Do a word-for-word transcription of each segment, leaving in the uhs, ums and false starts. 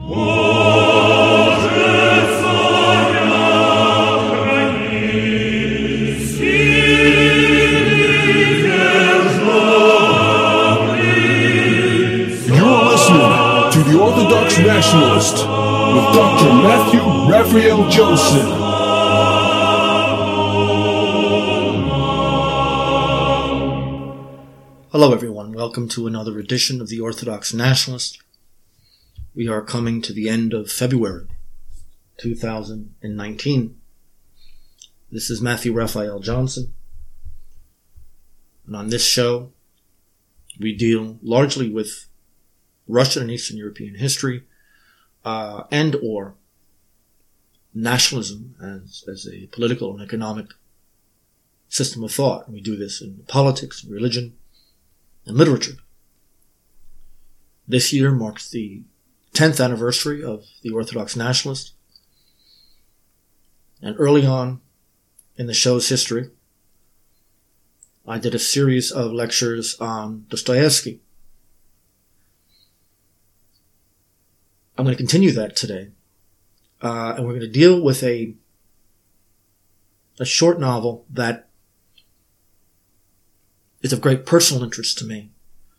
The Orthodox Nationalist with Doctor Matthew Raphael Johnson. Hello everyone, welcome to another edition of the Orthodox Nationalist. We are coming to the end of February two thousand nineteen. This is Matthew Raphael Johnson, and on this show we deal largely with Russian and Eastern European history, uh, and or nationalism as, as a political and economic system of thought. And we do this in politics, religion, and literature. This year marks the tenth anniversary of the Orthodox Nationalist. And early on in the show's history, I did a series of lectures on Dostoevsky. I'm going to continue that today, uh, and we're going to deal with a a short novel that is of great personal interest to me.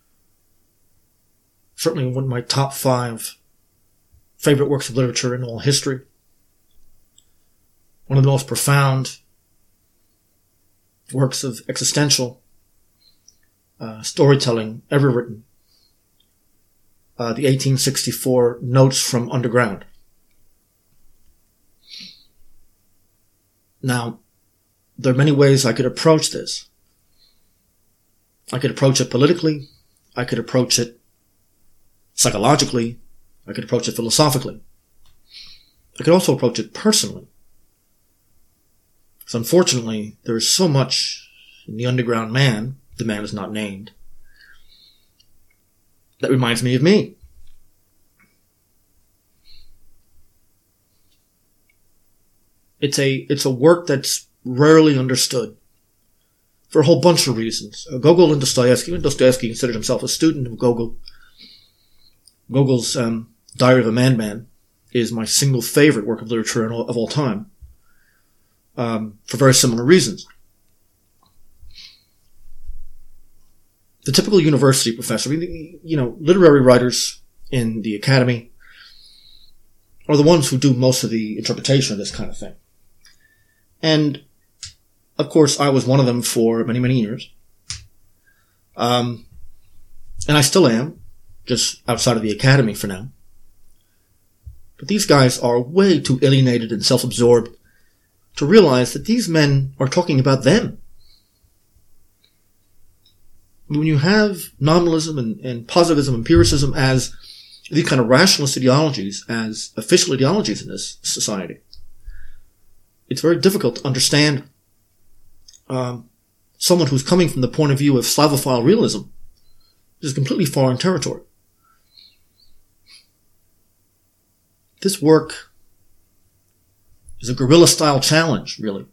Certainly one of my top five favorite works of literature in all history. One of the most profound works of existential uh, storytelling ever written. Uh, the eighteen sixty-four Notes from Underground. Now, there are many ways I could approach this. I could approach it politically. I could approach it psychologically. I could approach it philosophically. I could also approach it personally. Because unfortunately, there is so much in the underground man, the man is not named, that reminds me of me. It's a, it's a work that's rarely understood for a whole bunch of reasons. Uh, Gogol and Dostoevsky, and Dostoevsky considered himself a student of Gogol. Gogol's um, Diary of a Madman is my single favorite work of literature all, of all time, um, for very similar reasons. The typical university professor, you know, literary writers in the academy are the ones who do most of the interpretation of this kind of thing. And, of course, I was one of them for many, many years. Um, and I still am, just outside of the academy for now. But these guys are way too alienated and self-absorbed to realize that these men are talking about them. When you have nominalism and, and positivism, empiricism as these kind of rationalist ideologies, as official ideologies in this society, it's very difficult to understand um, someone who's coming from the point of view of Slavophile realism. This is completely foreign territory. This work is a guerrilla-style challenge, really,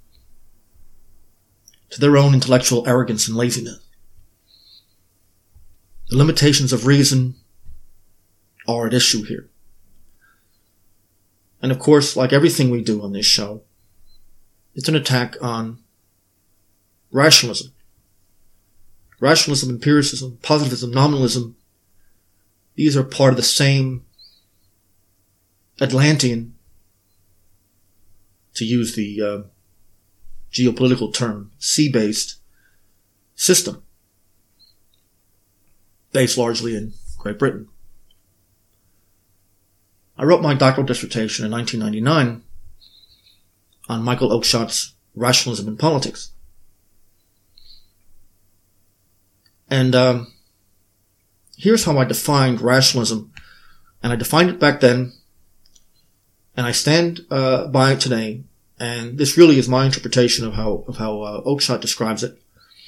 to their own intellectual arrogance and laziness. The limitations of reason are at issue here. And of course, like everything we do on this show, it's an attack on rationalism. Rationalism, empiricism, positivism, nominalism, these are part of the same Atlantean, to use the uh, geopolitical term, sea-based system, based largely in Great Britain. I wrote my doctoral dissertation in nineteen ninety-nine on Michael Oakeshott's Rationalism in Politics. And um, here's how I defined rationalism, and I defined it back then, and I stand uh, by it today, and this really is my interpretation of how of how uh, Oakeshott describes it.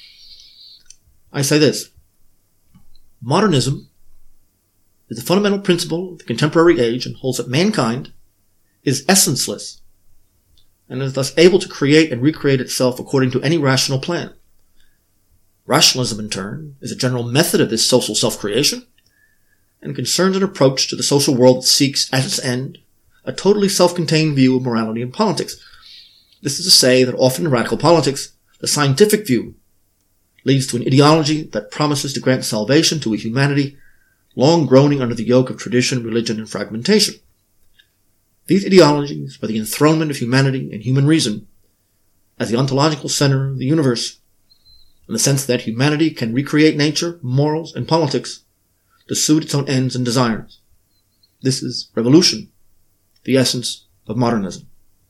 I say this: modernism is the fundamental principle of the contemporary age and holds that mankind is essenceless and is thus able to create and recreate itself according to any rational plan. Rationalism, in turn, is a general method of this social self-creation and concerns an approach to the social world that seeks, as its end, a totally self-contained view of morality and politics. This is to say that often in radical politics, the scientific view leads to an ideology that promises to grant salvation to a humanity long groaning under the yoke of tradition, religion, and fragmentation. These ideologies, by the enthronement of humanity and human reason as the ontological center of the universe, in the sense that humanity can recreate nature, morals, and politics to suit its own ends and desires. This is revolution, the essence of modernism.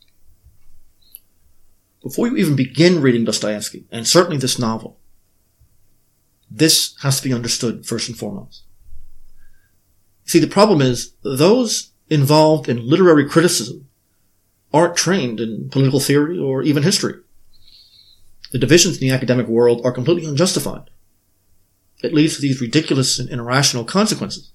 Before you even begin reading Dostoevsky, and certainly this novel, this has to be understood first and foremost. See, the problem is, those involved in literary criticism aren't trained in political theory or even history. The divisions in the academic world are completely unjustified. It leads to these ridiculous and irrational consequences.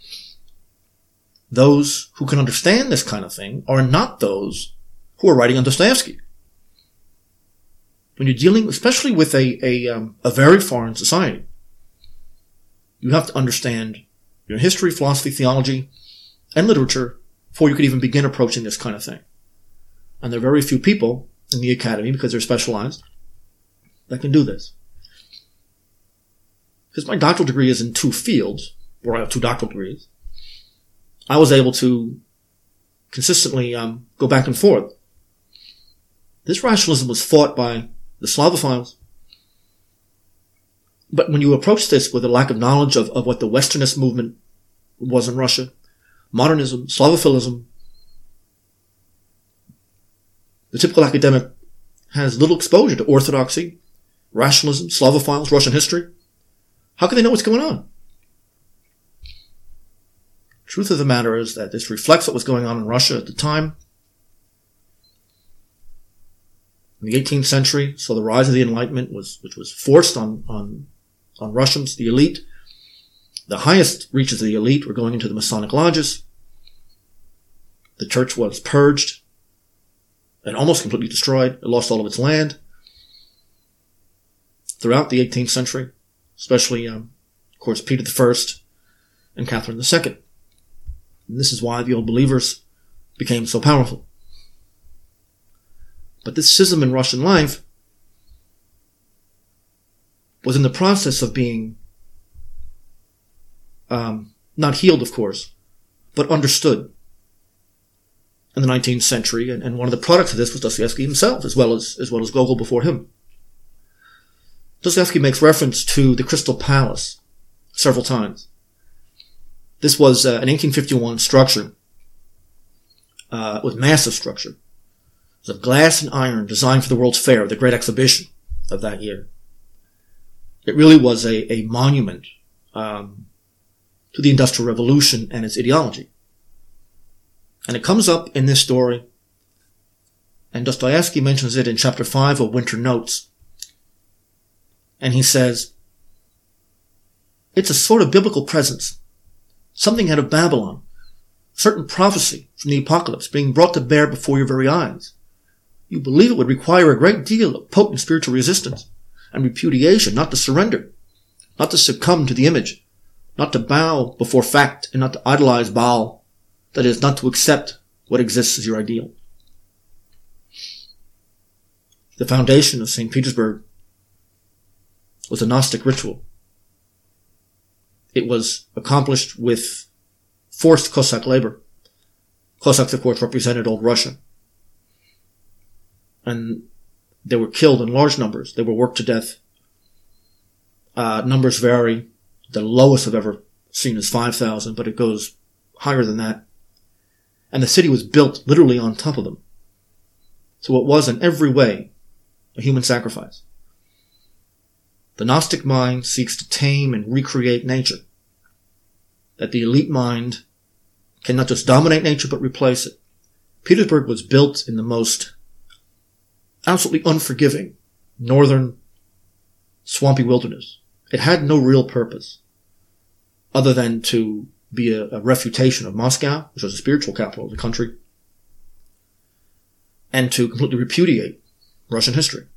Those who can understand this kind of thing are not those who are writing on Dostoevsky. When you're dealing, especially with a, a, um, a very foreign society, you have to understand your history, philosophy, theology, and literature before you could even begin approaching this kind of thing. And there are very few people in the academy, because they're specialized, that can do this. Because my doctoral degree is in two fields, or I have two doctoral degrees, I was able to consistently um, go back and forth. This rationalism was fought by the Slavophiles. But when you approach this with a lack of knowledge of, of what the Westernist movement was in Russia, modernism, Slavophilism, the typical academic has little exposure to orthodoxy, rationalism, Slavophiles, Russian history. How can they know what's going on? Truth of the matter is that this reflects what was going on in Russia at the time. In the eighteenth century, so the rise of the Enlightenment was, which was forced on, on, on Russians, the elite. The highest reaches of the elite were going into the Masonic lodges. The church was purged and almost completely destroyed. It lost all of its land. Throughout the eighteenth century, especially, um, of course, Peter the First and Catherine the Second. And this is why the Old Believers became so powerful. But this schism in Russian life was in the process of being um, not healed, of course, but understood in the nineteenth century. And, and one of the products of this was Dostoevsky himself, as well as as well as Gogol before him. Dostoevsky makes reference to the Crystal Palace several times. This was uh, an eighteen fifty-one structure uh, with massive structure. It was of glass and iron, designed for the World's Fair, the great exhibition of that year. It really was a, a monument um, to the Industrial Revolution and its ideology. And it comes up in this story, and Dostoevsky mentions it in chapter five of Winter Notes. And he says, it's a sort of biblical presence, something out of Babylon, certain prophecy from the apocalypse being brought to bear before your very eyes. You believe it would require a great deal of potent spiritual resistance and repudiation not to surrender, not to succumb to the image, not to bow before fact, and not to idolize Baal, that is, not to accept what exists as your ideal. The foundation of Saint Petersburg was a Gnostic ritual. It was accomplished with forced Cossack labor. Cossacks, of course, represented old Russia. And they were killed in large numbers. They were worked to death. Uh, numbers vary. The lowest I've ever seen is five thousand, but it goes higher than that. And the city was built literally on top of them. So it was in every way a human sacrifice. The Gnostic mind seeks to tame and recreate nature. That the elite mind can not just dominate nature, but replace it. Petersburg was built in the most absolutely unforgiving northern swampy wilderness. It had no real purpose other than to be a, a refutation of Moscow, which was the spiritual capital of the country, and to completely repudiate Russian history.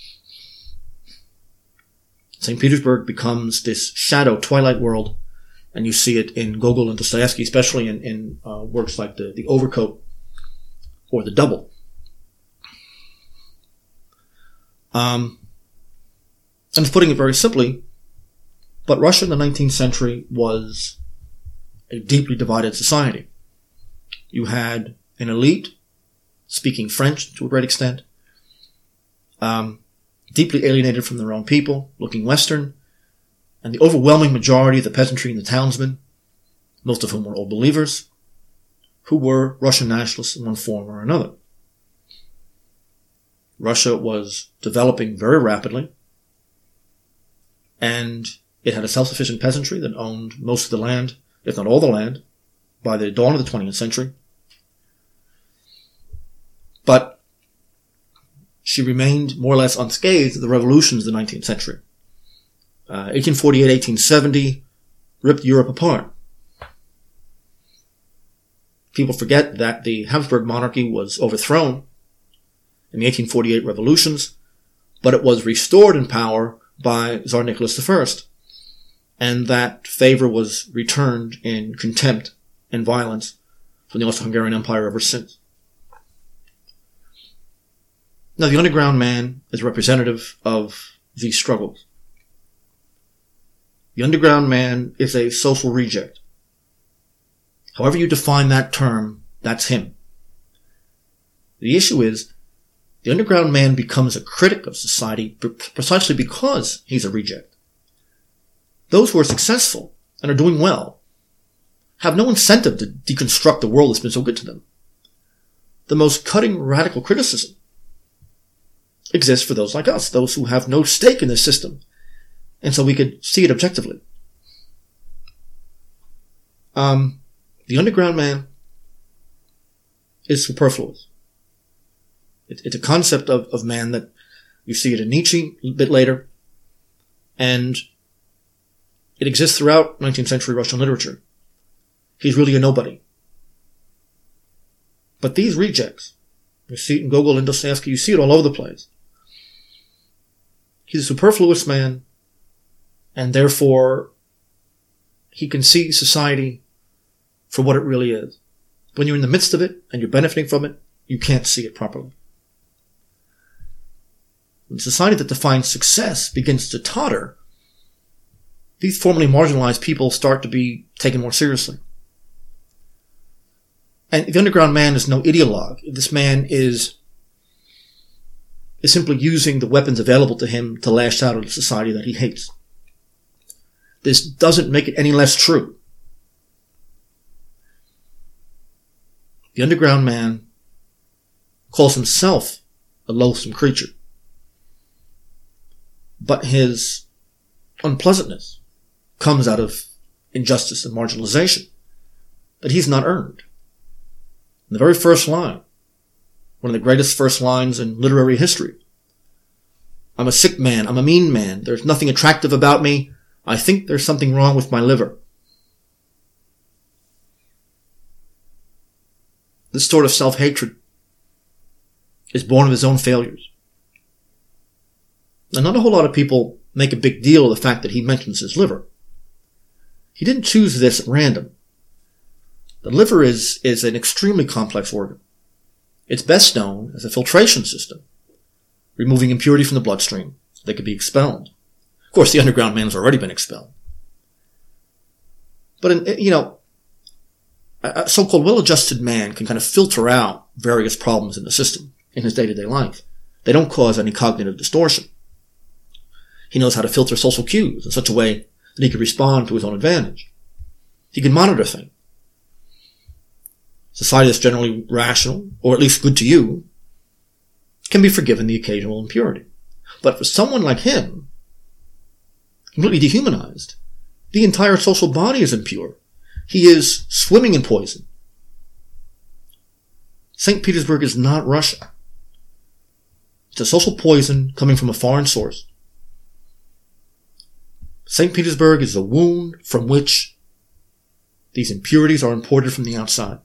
Saint Petersburg becomes this shadow twilight world And you see it in Gogol and Dostoevsky, especially in, in uh, works like the, the Overcoat or The Double. Um, and putting it very simply, but Russia in the nineteenth century was a deeply divided society. You had an elite speaking French to a great extent, um, deeply alienated from their own people, looking Western, and the overwhelming majority of the peasantry and the townsmen, most of whom were old believers, who were Russian nationalists in one form or another. Russia was developing very rapidly, and it had a self-sufficient peasantry that owned most of the land, if not all the land, by the dawn of the twentieth century. But she remained more or less unscathed of the revolutions of the nineteenth century. Uh, eighteen forty-eight, eighteen seventy ripped Europe apart. People forget that the Habsburg monarchy was overthrown in the eighteen forty-eight revolutions, but it was restored in power by Tsar Nicholas the First, and that favor was returned in contempt and violence from the Austro-Hungarian Empire ever since. Now, the underground man is representative of these struggles. The underground man is a social reject. However you define that term, that's him. The issue is, the underground man becomes a critic of society precisely because he's a reject. Those who are successful and are doing well have no incentive to deconstruct the world that's been so good to them. The most cutting radical criticism exists for those like us, those who have no stake in this system, and so we could see it objectively. Um, the underground man is superfluous. It, it's a concept of, of man that you see it in Nietzsche a bit later, and it exists throughout nineteenth century Russian literature. He's really a nobody. But these rejects, you see it in Gogol and Dostoevsky, you see it all over the place. He's a superfluous man, and therefore he can see society for what it really is. When you're in the midst of it and you're benefiting from it, you can't see it properly. When society that defines success begins to totter, these formerly marginalized people start to be taken more seriously. And the underground man is no ideologue. This man is, is simply using the weapons available to him to lash out at a society that he hates. This doesn't make it any less true. The underground man calls himself a loathsome creature. But his unpleasantness comes out of injustice and marginalization that he's not earned. In the very first line, one of the greatest first lines in literary history, I'm a sick man, I'm a mean man, there's nothing attractive about me, I think there's something wrong with my liver. This sort of self-hatred is born of his own failures. And not a whole lot of people make a big deal of the fact that he mentions his liver. He didn't choose this at random. The liver is, is an extremely complex organ. It's best known as a filtration system, removing impurity from the bloodstream that could be expelled. Of course, the underground man has already been expelled. But, in, you know, a so-called well-adjusted man can kind of filter out various problems in the system in his day-to-day life. They don't cause any cognitive distortion. He knows how to filter social cues in such a way that he can respond to his own advantage. He can monitor things. Society that's generally rational, or at least good to you, can be forgiven the occasional impurity. But for someone like him, completely dehumanized, the entire social body is impure. He is swimming in poison. Saint Petersburg is not Russia. It's a social poison coming from a foreign source. Saint Petersburg is a wound from which these impurities are imported from the outside.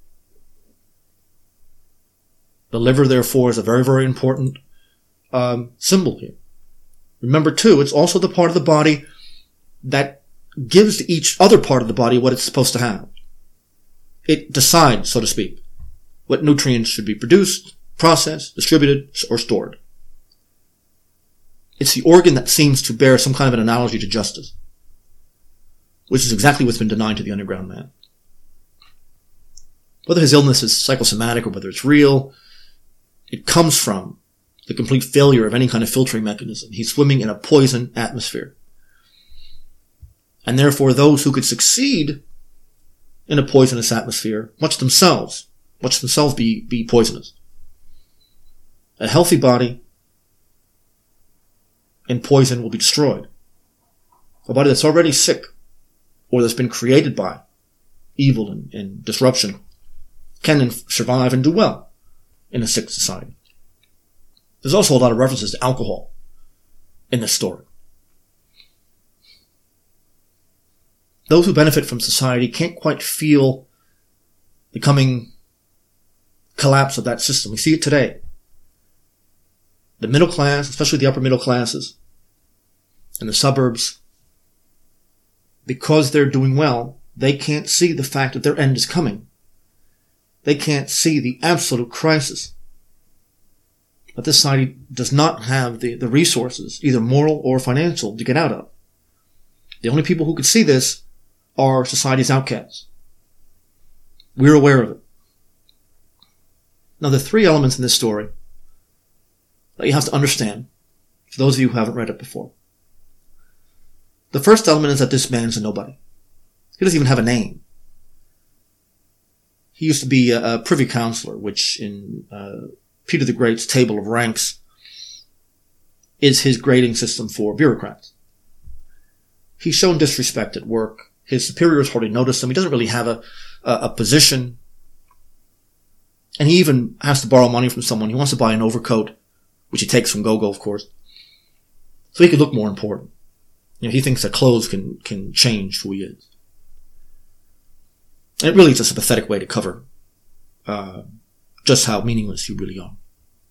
The liver, therefore, is a very, very important um, symbol here. Remember, too, it's also the part of the body that gives to each other part of the body what it's supposed to have. It decides, so to speak, what nutrients should be produced, processed, distributed, or stored. It's the organ that seems to bear some kind of an analogy to justice, which is exactly what's been denied to the underground man. Whether his illness is psychosomatic or whether it's real, it comes from the complete failure of any kind of filtering mechanism. He's swimming in a poison atmosphere. And therefore, those who could succeed in a poisonous atmosphere must themselves, must themselves be, be poisonous. A healthy body in poison will be destroyed. A body that's already sick, or that's been created by evil and, and disruption, can survive and do well in a sick society. There's also a lot of references to alcohol in this story. Those who benefit from society can't quite feel the coming collapse of that system. We see it today. The middle class, especially the upper middle classes, and the suburbs, because they're doing well, they can't see the fact that their end is coming. They can't see the absolute crisis. But this society does not have the, the resources, either moral or financial, to get out of. The only people who could see this are society's outcasts. We're aware of it. Now, there are three elements in this story that you have to understand, for those of you who haven't read it before. The first element is that this man's a nobody. He doesn't even have a name. He used to be a, a privy councillor, which in uh, Peter the Great's table of ranks is his grading system for bureaucrats. He's shown disrespect at work. His superiors hardly notice him. He doesn't really have a, a, a position. And he even has to borrow money from someone. He wants to buy an overcoat, which he takes from GoGo, of course, so he could look more important. You know, he thinks that clothes can, can change who he is. And it really is just a pathetic way to cover uh, just how meaningless you really are.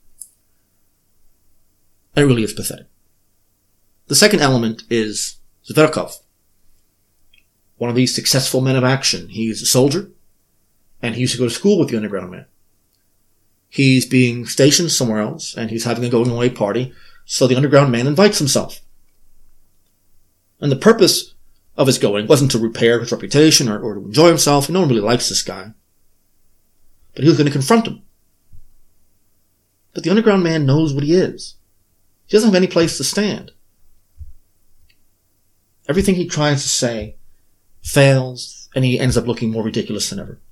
And it really is pathetic. The second element is Zverkov, one of these successful men of action. He's a soldier, and he used to go to school with the underground man. He's being stationed somewhere else, and he's having a going-away party, so the underground man invites himself. And the purpose of his going wasn't to repair his reputation or, or to enjoy himself. No one really likes this guy. But he was going to confront him. But the underground man knows what he is. He doesn't have any place to stand. Everything he tries to say fails, and he ends up looking more ridiculous than ever.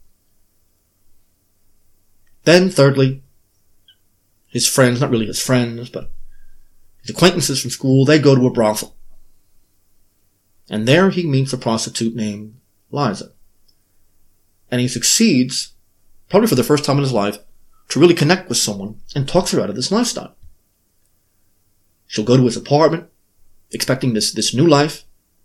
Then, thirdly, his friends, not really his friends, but his acquaintances from school, they go to a brothel. And there he meets a prostitute named Liza. And he succeeds, probably for the first time in his life, to really connect with someone and talks her out of this lifestyle. She'll go to his apartment, expecting this, this new life.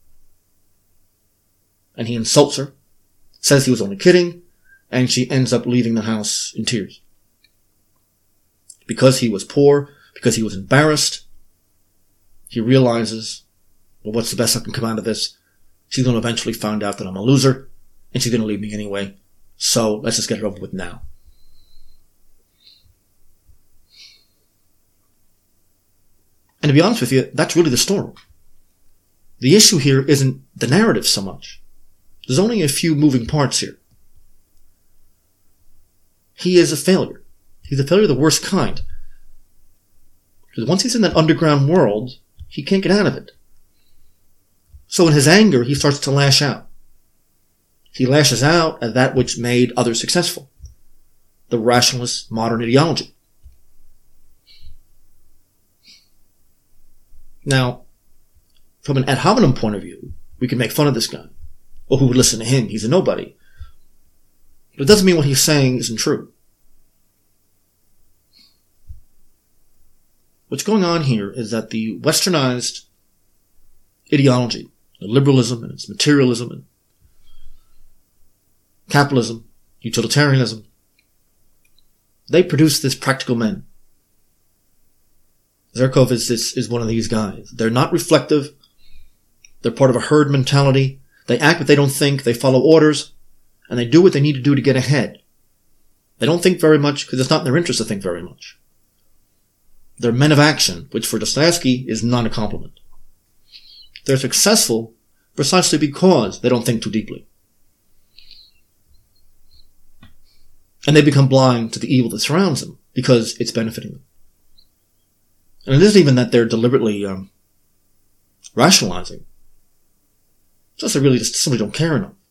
And he insults her, says he was only kidding, and she ends up leaving the house in tears. Because he was poor, because he was embarrassed, he realizes, well, what's the best that can come out of this? She's going to eventually find out that I'm a loser, and she's going to leave me anyway, so let's just get it over with now. And to be honest with you, that's really the story. The issue here isn't the narrative so much. There's only a few moving parts here. He is a failure. He's a failure of the worst kind. Because once he's in that underground world, he can't get out of it. So in his anger, he starts to lash out. He lashes out at that which made others successful. The rationalist modern ideology. Now, from an ad hominem point of view, we can make fun of this guy. Well, who would listen to him? He's a nobody. But it doesn't mean what he's saying isn't true. What's going on here is that the westernized ideology, the liberalism and its materialism and capitalism, utilitarianism, they produce this practical men. Zverkov is, is, is one of these guys. They're not reflective They're part of a herd mentality. They act but they don't think. They follow orders. And they do what they need to do to get ahead. They don't think very much because it's not in their interest to think very much. They're men of action, which for Dostoevsky is not a compliment. They're successful precisely because they don't think too deeply. And they become blind to the evil that surrounds them because it's benefiting them. And it isn't even that they're deliberately um, rationalizing. It's just they really just simply don't care enough.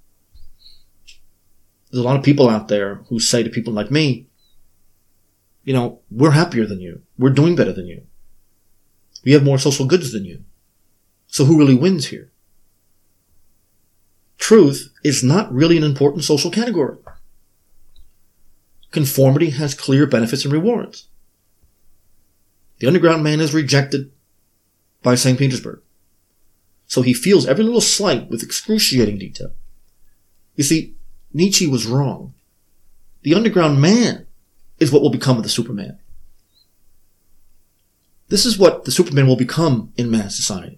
There's a lot of people out there who say to people like me, you know, we're happier than you. We're doing better than you. We have more social goods than you. So who really wins here? Truth is not really an important social category. Conformity has clear benefits and rewards. The underground man is rejected by Saint Petersburg. So he feels every little slight with excruciating detail. You see, Nietzsche was wrong. The underground man is what will become of the Superman. This is what the Superman will become in mass society.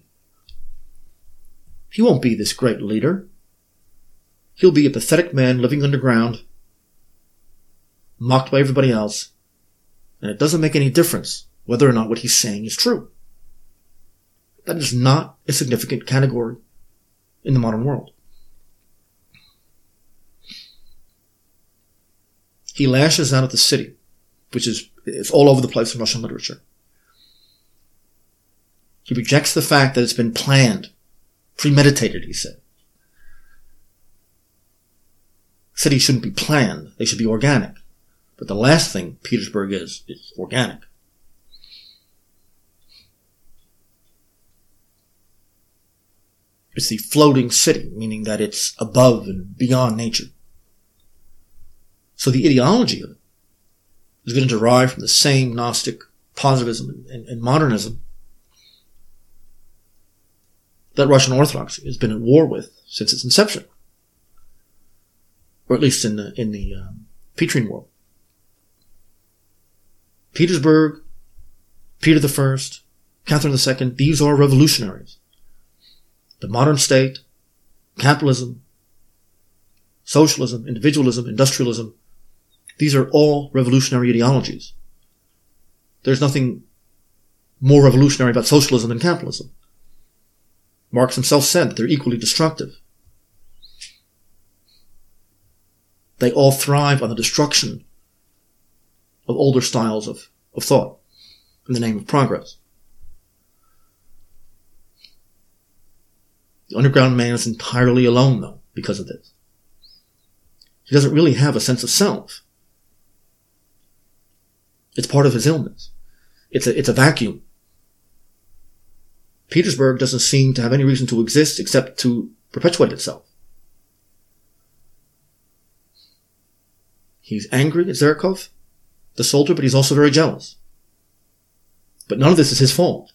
He won't be this great leader. He'll be a pathetic man living underground, mocked by everybody else, and it doesn't make any difference whether or not what he's saying is true. That is not a significant category in the modern world. He lashes out at the city, which is it's all over the place in Russian literature. He rejects the fact that it's been planned, premeditated, he said. Cities shouldn't be planned, they should be organic. But the last thing Petersburg is, is organic. It's the floating city, meaning that it's above and beyond nature. So the ideology of it is going to derive from the same Gnostic positivism and, and, and modernism that Russian Orthodoxy has been at war with since its inception, or at least in the in the um, Petrine world. Petersburg, Peter the First, Catherine the Second, these are revolutionaries. The modern state, capitalism, socialism, individualism, industrialism, these are all revolutionary ideologies. There's nothing more revolutionary about socialism than capitalism. Marx himself said that they're equally destructive. They all thrive on the destruction of older styles of, of thought in the name of progress. The underground man is entirely alone, though, because of this. He doesn't really have a sense of self. It's part of his illness. It's a, it's a vacuum. Petersburg doesn't seem to have any reason to exist except to perpetuate itself. He's angry at Zherkov, the soldier, but he's also very jealous. But none of this is his fault.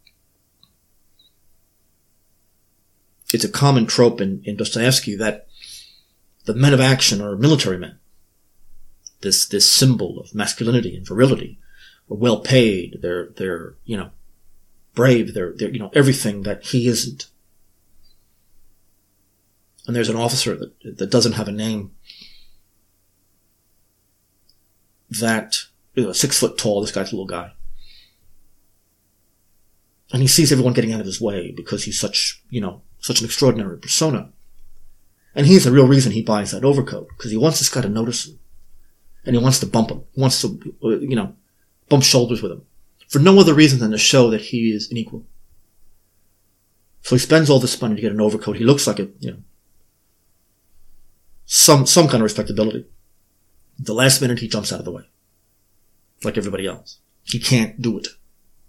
It's a common trope in, in Dostoevsky that the men of action are military men. This, this symbol of masculinity and virility are well paid. They're, they're, you know, brave. They're, they're, you know, everything that he isn't. And there's an officer that, that doesn't have a name that, you know, six foot tall, this guy's a little guy. And he sees everyone getting out of his way because he's such, you know, such an extraordinary persona. And he's the real reason he buys that overcoat, because he wants this guy to notice him. And he wants to bump him. He wants to, you know, bump shoulders with him. For no other reason than to show that he is an equal. So he spends all this money to get an overcoat. He looks like a, you know, some, some kind of respectability. The last minute he jumps out of the way. Like everybody else. He can't do it.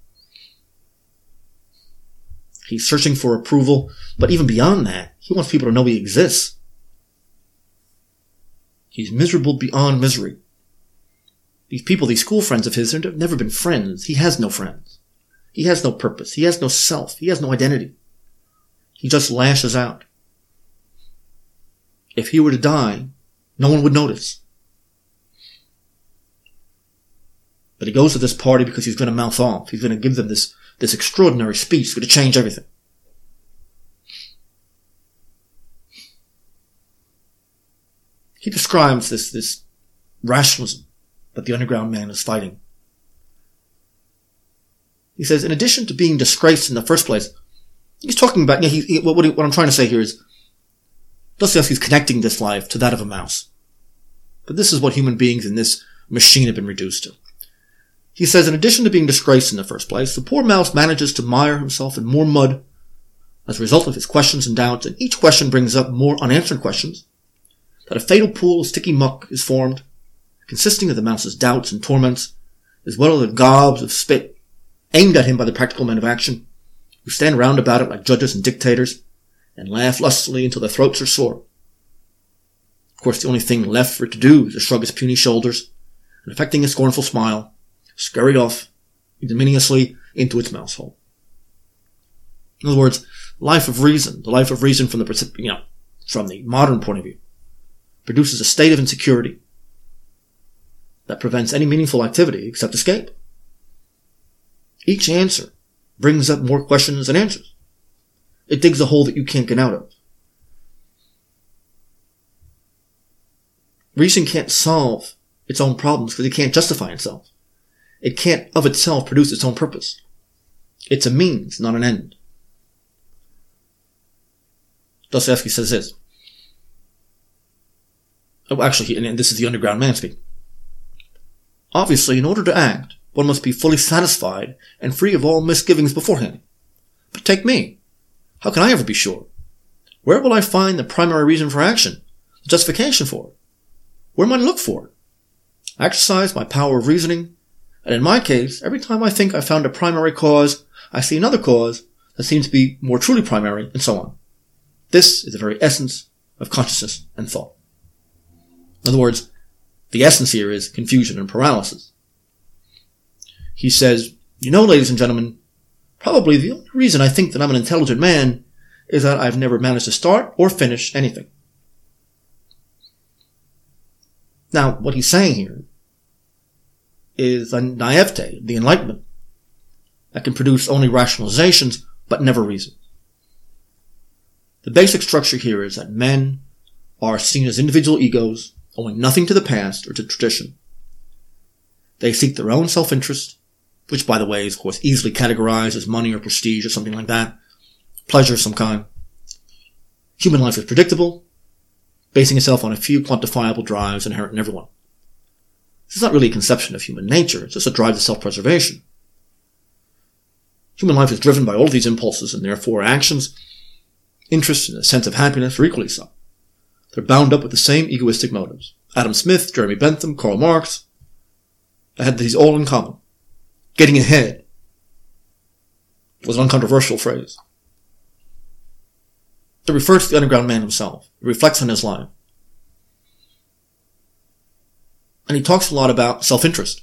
He's searching for approval, but even beyond that, he wants people to know he exists. He's miserable beyond misery. These people, these school friends of his, have never been friends. He has no friends. He has no purpose. He has no self. He has no identity. He just lashes out. If he were to die, no one would notice. But he goes to this party because he's going to mouth off. He's going to give them this, this extraordinary speech. He's going to change everything. he describes this, this rationalism that the underground man is fighting. He says, in addition to being disgraced in the first place, he's talking about, yeah, he, he, what, what I'm trying to say here is, Dostoevsky's connecting this life to that of a mouse. But this is what human beings in this machine have been reduced to. He says, in addition to being disgraced in the first place, the poor mouse manages to mire himself in more mud as a result of his questions and doubts, and each question brings up more unanswered questions, that a fatal pool of sticky muck is formed, consisting of the mouse's doubts and torments, as well as the gobs of spit aimed at him by the practical men of action, who stand round about it like judges and dictators, and laugh lustily until their throats are sore. Of course, the only thing left for it to do is to shrug his puny shoulders, and affecting a scornful smile, scurried off ignominiously into its mouse hole. In other words, life of reason, the life of reason from the, you know, from the modern point of view, produces a state of insecurity that prevents any meaningful activity except escape. Each answer brings up more questions than answers. It digs a hole that you can't get out of. Reason can't solve its own problems because it can't justify itself. It can't of itself produce its own purpose. It's a means, not an end. Dostoevsky says this. Oh, actually, and this is the underground man speaking. Obviously, in order to act, one must be fully satisfied and free of all misgivings beforehand. But take me. How can I ever be sure? Where will I find the primary reason for action? The justification for it? Where am I to look for it? I exercise my power of reasoning, and in my case, every time I think I found a primary cause, I see another cause that seems to be more truly primary, and so on. This is the very essence of consciousness and thought. In other words, the essence here is confusion and paralysis. He says, you know, ladies and gentlemen, probably the only reason I think that I'm an intelligent man is that I've never managed to start or finish anything. Now, what he's saying here is a naivete, the enlightenment, that can produce only rationalizations, but never reason. The basic structure here is that men are seen as individual egos, owing nothing to the past or to tradition. They seek their own self-interest, which, by the way, is, of course, easily categorized as money or prestige or something like that, pleasure of some kind. Human life is predictable, basing itself on a few quantifiable drives inherent in everyone. This is not really a conception of human nature, it's just a drive to self-preservation. Human life is driven by all of these impulses, and therefore actions, interests, and a sense of happiness are equally so. They're bound up with the same egoistic motives. Adam Smith, Jeremy Bentham, Karl Marx, they had these all in common. Getting ahead was an uncontroversial phrase. It refers to the underground man himself. It reflects on his life. And he talks a lot about self-interest.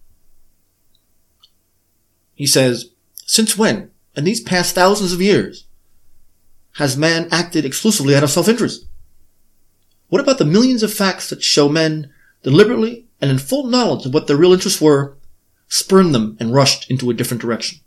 He says, since when, in these past thousands of years, has man acted exclusively out of self-interest? What about the millions of facts that show men deliberately and in full knowledge of what their real interests were, spurned them and rushed into a different direction?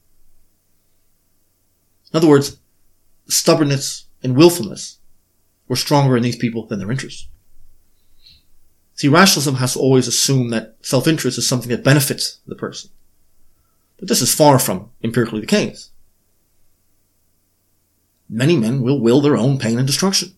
In other words, stubbornness and willfulness were stronger in these people than their interests. See, rationalism has to always assume that self-interest is something that benefits the person. But this is far from empirically the case. Many men will will their own pain and destruction.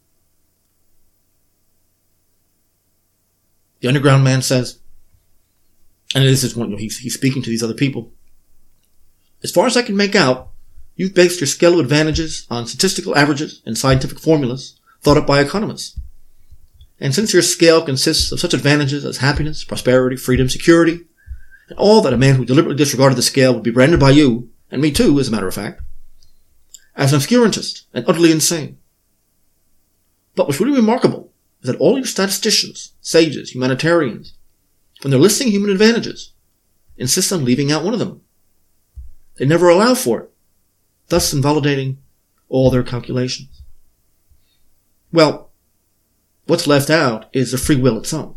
The underground man says, and this is when he's, he's speaking to these other people, as far as I can make out, you've based your scale of advantages on statistical averages and scientific formulas thought up by economists. And since your scale consists of such advantages as happiness, prosperity, freedom, security, and all that a man who deliberately disregarded the scale would be branded by you, and me too, as a matter of fact, as an obscurantist and utterly insane. But what's really remarkable is that all your statisticians, sages, humanitarians, when they're listing human advantages, insist on leaving out one of them. They never allow for it, thus invalidating all their calculations. Well, what's left out is the free will itself.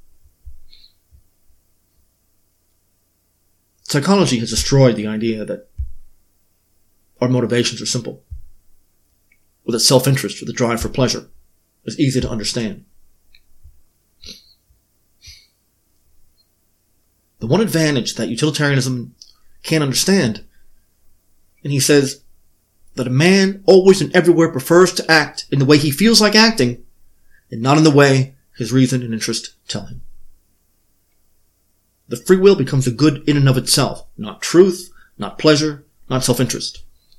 Psychology has destroyed the idea that our motivations are simple, or that self-interest or the drive for pleasure is easy to understand. the one advantage that utilitarianism can't understand. And he says that a man always and everywhere prefers to act in the way he feels like acting and not in the way his reason and interest tell him. The free will becomes a good in and of itself, not truth, not pleasure, not self-interest.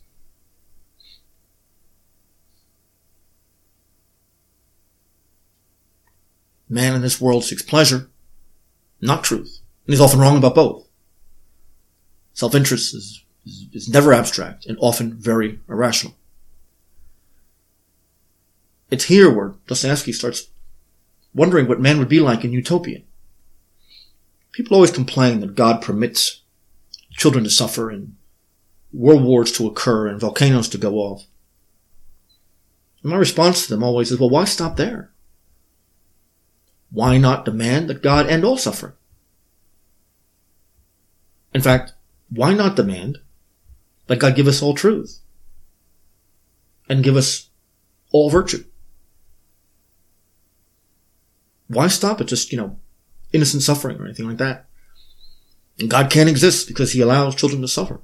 Man in this world seeks pleasure, not truth, and he's often wrong about both. Self-interest is, is, is never abstract and often very irrational. It's here where Dostoevsky starts wondering what man would be like in utopia. People always complain that God permits children to suffer and world wars to occur and volcanoes to go off. And my response to them always is, well, why stop there? Why not demand that God end all suffering? In fact, why not demand that God give us all truth and give us all virtue? Why stop at just, you know, innocent suffering or anything like that? And God can't exist because he allows children to suffer.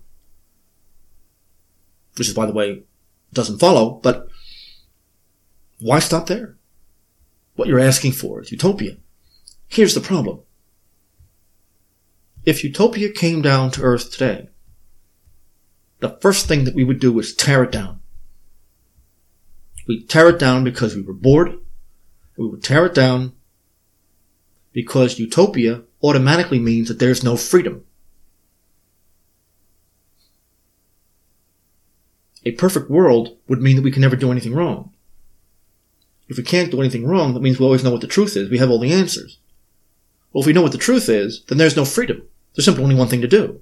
Which is, by the way, doesn't follow, but why stop there? What you're asking for is utopia. Here's the problem. If utopia came down to earth today, the first thing that we would do is tear it down. We'd tear it down because we were bored. We would tear it down because utopia automatically means that there's no freedom. A perfect world would mean that we can never do anything wrong. If we can't do anything wrong, that means we always know what the truth is. We have all the answers. Well, if we know what the truth is, then there's no freedom. There's simply only one thing to do.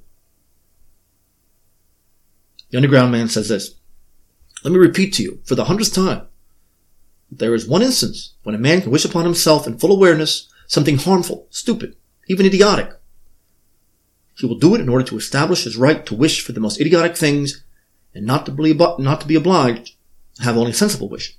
The Underground Man says this. Let me repeat to you, for the hundredth time, that there is one instance when a man can wish upon himself in full awareness something harmful, stupid, even idiotic. He will do it in order to establish his right to wish for the most idiotic things and not to be, not to be obliged to have only sensible wishes.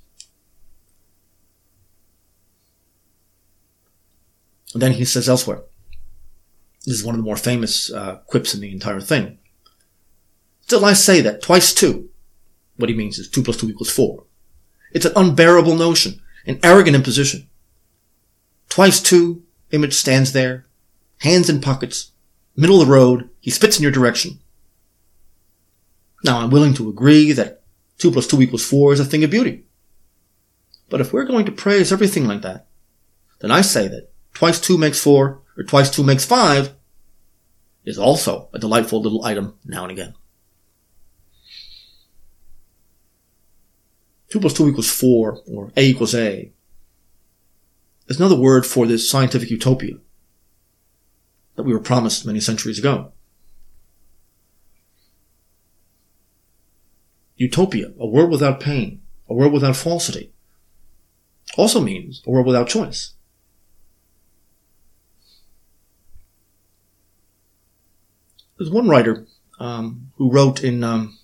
And then he says elsewhere, this is one of the more famous uh, quips in the entire thing. Still I say that twice two, what he means is two plus two equals four. It's an unbearable notion, an arrogant imposition. Twice two, image stands there, hands in pockets, middle of the road, he spits in your direction. Now I'm willing to agree that two plus two equals four is a thing of beauty. But if we're going to praise everything like that, then I say that twice two makes four, or twice two makes five, is also a delightful little item now and again. Two plus two equals four, or A equals A, is another word for this scientific utopia that we were promised many centuries ago. Utopia, a world without pain, a world without falsity, also means a world without choice. There's one writer um, who wrote in um,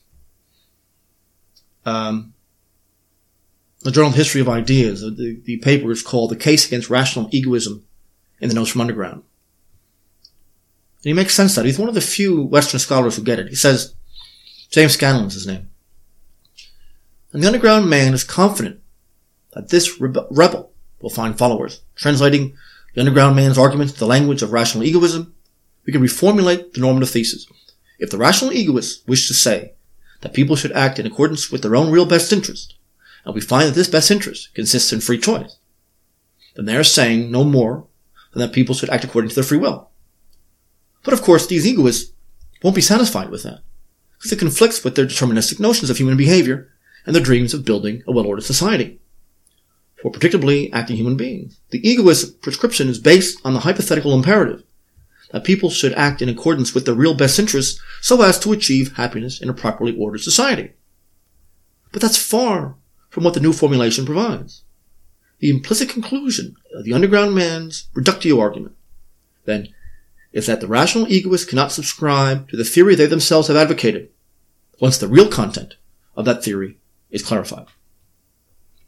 um, the Journal of History of Ideas. The, the paper is called The Case Against Rational Egoism in the Notes from Underground. And he makes sense of that. He's one of the few Western scholars who get it. He says, James Scanlon is his name. And the Underground Man is confident that this rebe- rebel will find followers. Translating the Underground Man's arguments to the language of rational egoism, we can reformulate the normative thesis. If the rational egoists wish to say that people should act in accordance with their own real best interest, and we find that this best interest consists in free choice, then they are saying no more than that people should act according to their free will. But of course, these egoists won't be satisfied with that, because it conflicts with their deterministic notions of human behavior and their dreams of building a well-ordered society. For predictably acting human beings, the egoist prescription is based on the hypothetical imperative that people should act in accordance with their real best interests so as to achieve happiness in a properly ordered society. But that's far from what the new formulation provides. The implicit conclusion of the Underground Man's reductio argument, then, is that the rational egoists cannot subscribe to the theory they themselves have advocated once the real content of that theory is clarified.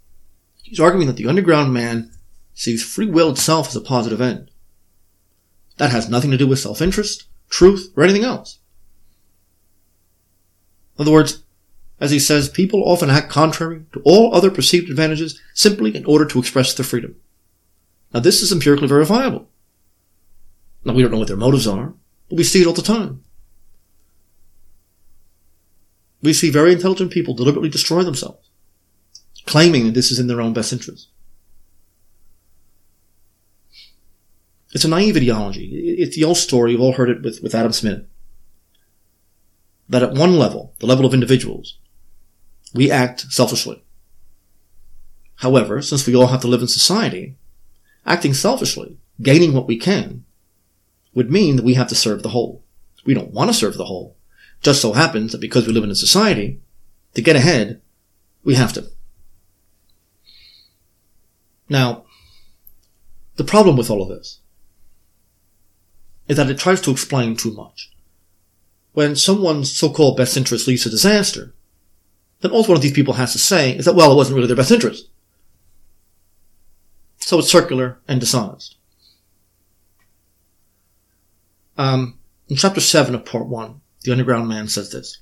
He's arguing that the Underground Man sees free will itself as a positive end. That has nothing to do with self-interest, truth, or anything else. In other words, as he says, people often act contrary to all other perceived advantages simply in order to express their freedom. Now, this is empirically verifiable. Now, we don't know what their motives are, but we see it all the time. We see very intelligent people deliberately destroy themselves, claiming that this is in their own best interest. It's a naive ideology. It's the old story, you've all heard it with, with Adam Smith, that at one level, the level of individuals, we act selfishly. However, since we all have to live in society, acting selfishly, gaining what we can, would mean that we have to serve the whole. We don't want to serve the whole. Just so happens that because we live in a society, to get ahead, we have to. Now, the problem with all of this is that it tries to explain too much. When someone's so-called best interest leads to disaster, then all one of these people has to say is that, well, it wasn't really their best interest. So it's circular and dishonest. Um, in chapter seven of part one, the underground man says this.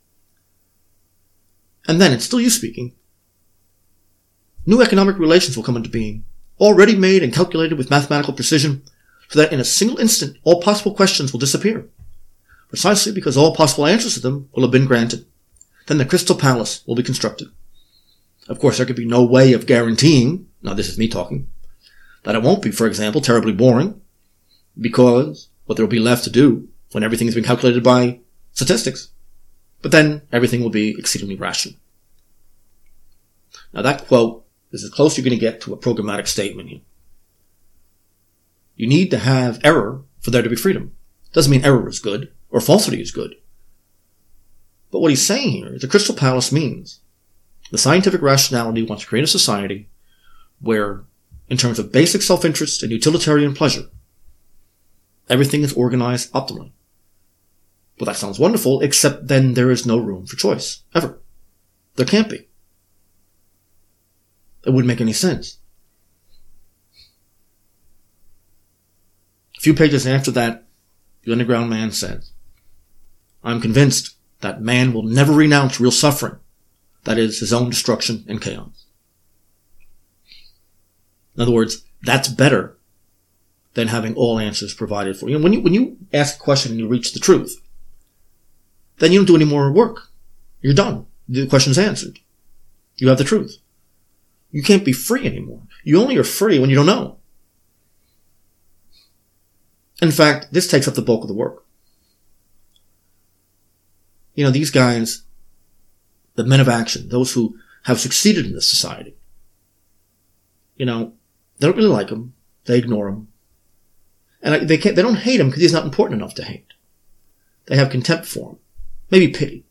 And then, it's still you speaking, new economic relations will come into being, already made and calculated with mathematical precision, so that in a single instant all possible questions will disappear, precisely because all possible answers to them will have been granted. Then the Crystal Palace will be constructed. Of course, there could be no way of guaranteeing, now this is me talking, that it won't be, for example, terribly boring, because what there will be left to do when everything has been calculated by statistics. But then everything will be exceedingly rational. Now that quote is as close you're going to get to a programmatic statement here. You need to have error for there to be freedom. Doesn't mean error is good, or falsity is good. But what he's saying here is the Crystal Palace means the scientific rationality wants to create a society where, in terms of basic self-interest and utilitarian pleasure, everything is organized optimally. Well, that sounds wonderful, except then there is no room for choice, ever. There can't be. It wouldn't make any sense. A few pages after that, the underground man says, I'm convinced that man will never renounce real suffering, that is, his own destruction and chaos. In other words, that's better than having all answers provided for you. And when you, when you ask a question and you reach the truth, then you don't do any more work. You're done. The question's answered. You have the truth. You can't be free anymore. You only are free when you don't know. In fact, this takes up the bulk of the work. You know, these guys, the men of action, those who have succeeded in this society, you know, they don't really like him. They ignore him. And they can't, they don't hate him because he's not important enough to hate. They have contempt for him. Maybe pity.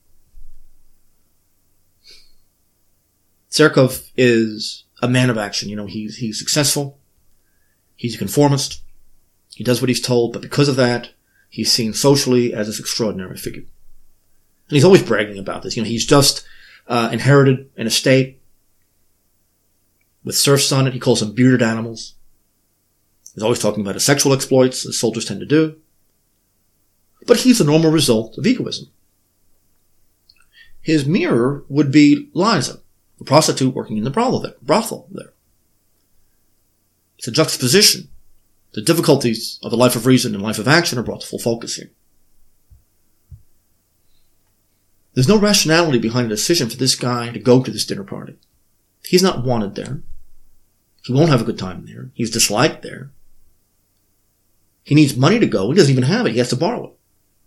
Serkov is a man of action. You know, he's, he's successful. He's a conformist. He does what he's told, but because of that, he's seen socially as this extraordinary figure. And he's always bragging about this. You know, he's just uh, inherited an estate with serfs on it. He calls them bearded animals. He's always talking about his sexual exploits, as soldiers tend to do. But he's a normal result of egoism. His mirror would be Liza, a prostitute working in the brothel there. Brothel there. It's a juxtaposition. The difficulties of the life of reason and life of action are brought to full focus here. There's no rationality behind the decision for this guy to go to this dinner party. He's not wanted there. He won't have a good time there. He's disliked there. He needs money to go. He doesn't even have it. He has to borrow it.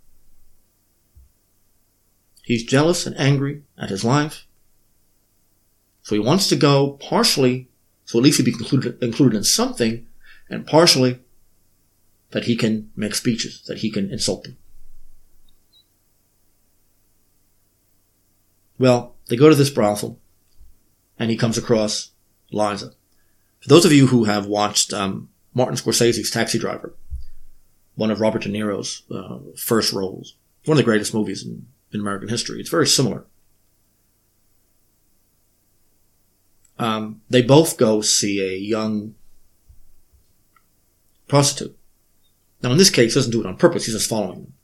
He's jealous and angry at his life. So he wants to go partially, so at least he'll be included, included in something, and partially that he can make speeches, that he can insult them. Well, they go to this brothel, and he comes across Liza. For those of you who have watched um, Martin Scorsese's Taxi Driver, one of Robert De Niro's uh, first roles, one of the greatest movies in, in American history, it's very similar. Um, they both go see a young prostitute. Now, in this case, he doesn't do it on purpose. He's just following them.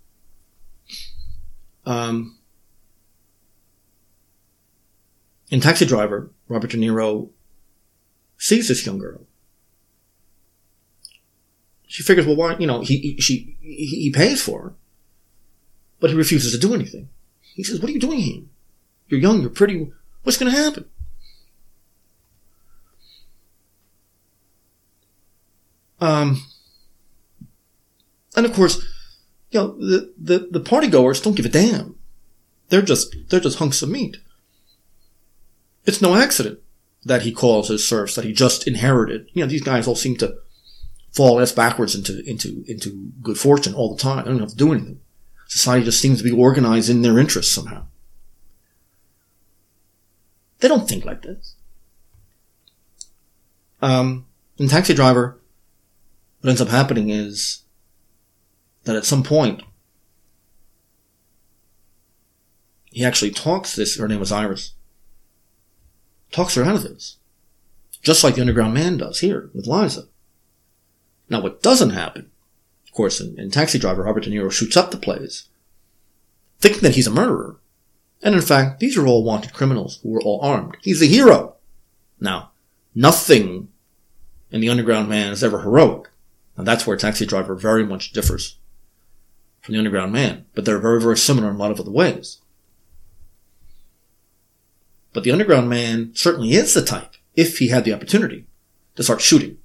Um, in Taxi Driver, Robert De Niro sees this young girl. She figures, well, why, you know, he, he, she, he, he pays for her, but he refuses to do anything. He says, what are you doing here? You're young, you're pretty, what's going to happen? Um, and of course, you know, the, the, the party goers don't give a damn. They're just, they're just hunks of meat. It's no accident that he calls his serfs that he just inherited. You know, these guys all seem to fall ass backwards into, into, into good fortune all the time. They don't have to do anything. Society just seems to be organized in their interests somehow. They don't think like this. Um, in Taxi Driver, what ends up happening is that at some point, he actually talks this, her name was Iris, talks her out of this. Just like the Underground Man does here with Liza. Now what doesn't happen, of course, in, in Taxi Driver, Robert De Niro shoots up the place, thinking that he's a murderer. And in fact, these are all wanted criminals who were all armed. He's the hero. Now, nothing in the Underground Man is ever heroic. And that's where Taxi Driver very much differs from the Underground Man. But they're very, very similar in a lot of other ways. But the Underground Man certainly is the type, if he had the opportunity, to start shooting.